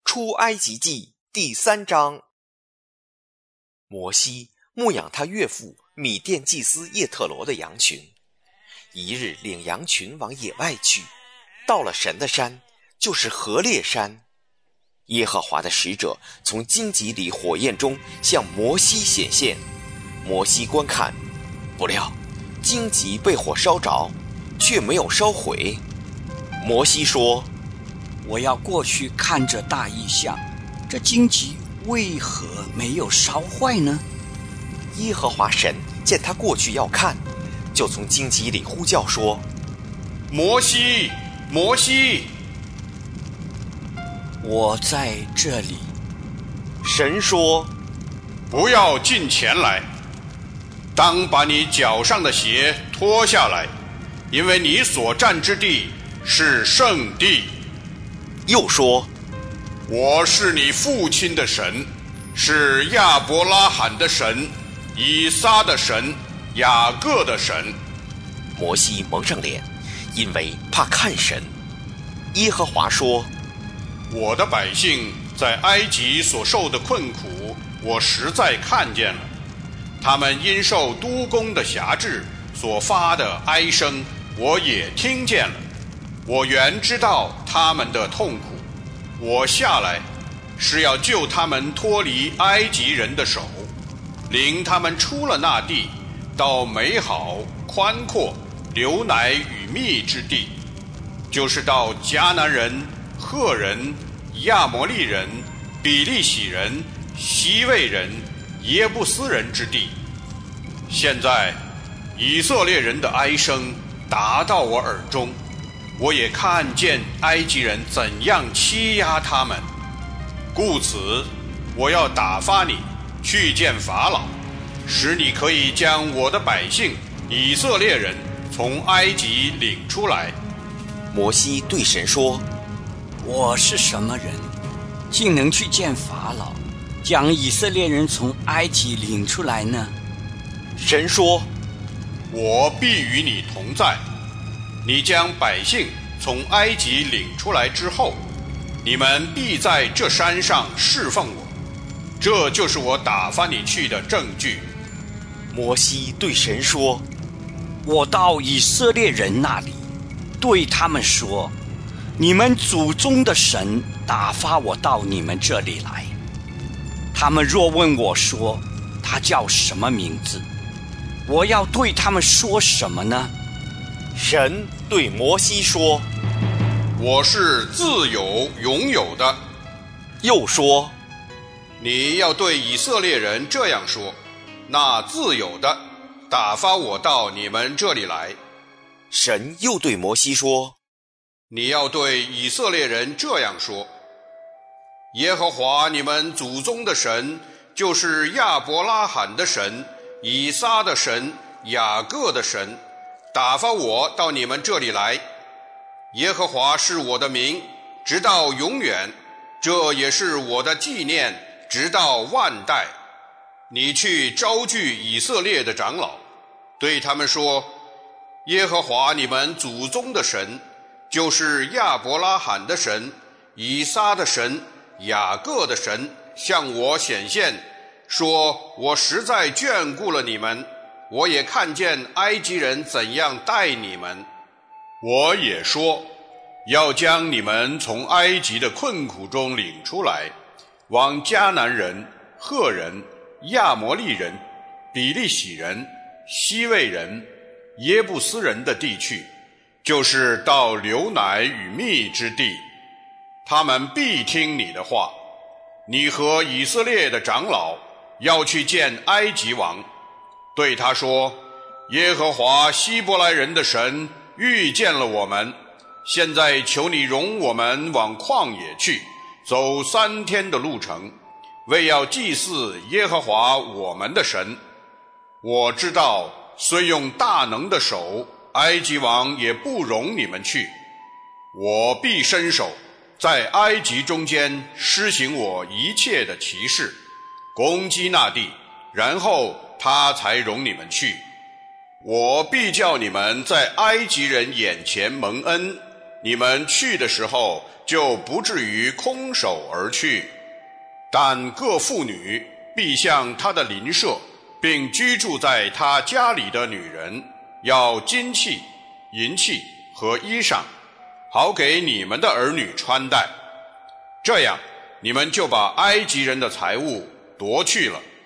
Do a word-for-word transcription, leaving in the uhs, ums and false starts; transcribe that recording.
出埃及记第三章。摩西牧养他岳父米甸祭司叶特罗的羊群，一日领羊群往野外去，到了神的山，就是何烈山。耶和华的使者从荆棘里火焰中向摩西显现，摩西观看，不料荆棘被火烧着，却没有烧毁。摩西说： 我要过去看这大异象，这荆棘为何没有烧坏呢？ 耶和华神见他过去要看，就从荆棘里呼叫说： 摩西，摩西！ 我在这里。 神说： 不要近前来，当把你脚上的鞋脱下来，因为你所站之地是圣地。 又说： 我是你父亲的神，是亚伯拉罕的神，以撒的神，雅各的神。 摩西蒙上脸，因为怕看神。耶和华说： 我的百姓在埃及所受的困苦，我实在看见了，他们因受督工的辖制所发的哀声，我也听见了。我原知道他们的痛苦，我下来是要救他们脱离埃及人的手，领他们出了那地，到美好宽阔流奶与蜜之地，就是到迦南人、赫人、亚摩利人、比利洗人、希未人、耶布斯人之地。现在以色列人的哀声达到我耳中，我也看见埃及人怎样欺压他们，故此我要打发你去见法老，使你可以将我的百姓以色列人从埃及领出来。 摩西对神说： 我是什么人，竟能去见法老，将以色列人从埃及领出来呢？ 神说： 我必与你同在，你将百姓从埃及领出来之后，你们必在这山上侍奉我，这就是我打发你去的证据。 摩西对神说： 我到以色列人那里，对他们说，你们祖宗的神打发我到你们这里来。他们若问我说，他叫什么名字，我要对他们说什么呢？ 神对摩西说： 我是自有永有的。 又说： 你要对以色列人这样说，那自有的打发我到你们这里来。 神又对摩西说： 你要对以色列人这样说，耶和华你们祖宗的神，就是亚伯拉罕的神，以撒的神，雅各的神，打发我到你们这里来。耶和华是我的名，直到永远，这也是我的纪念，直到万代。你去招聚以色列的长老，对他们说，耶和华你们祖宗的神，就是亚伯拉罕的神，以撒的神，雅各的神，向我显现，说我实在眷顾了你们，我也看见埃及人怎样待你们。我也说，要将你们从埃及的困苦中领出来，往迦南人、赫人、亚摩利人、比利洗人、希未人、耶布斯人的地去，就是到流奶与蜜之地。他们必听你的话。你和以色列的长老要去见埃及王，对他说，耶和华希伯来人的神遇见了我们，现在求你容我们往旷野去，走三天的路程，为要祭祀耶和华我们的神。我知道虽用大能的手，埃及王也不容你们去。我必伸手在埃及中间施行我一切的奇事，攻击那地，然后他才容你们去。我必叫你们在埃及人眼前蒙恩， 你们去的时候就不至于空手而去。但各妇女必向她的邻舍，并居住在她家里的女人，要金器、银器和衣裳，好给你们的儿女穿戴。这样，你们就把埃及人的财物夺去了。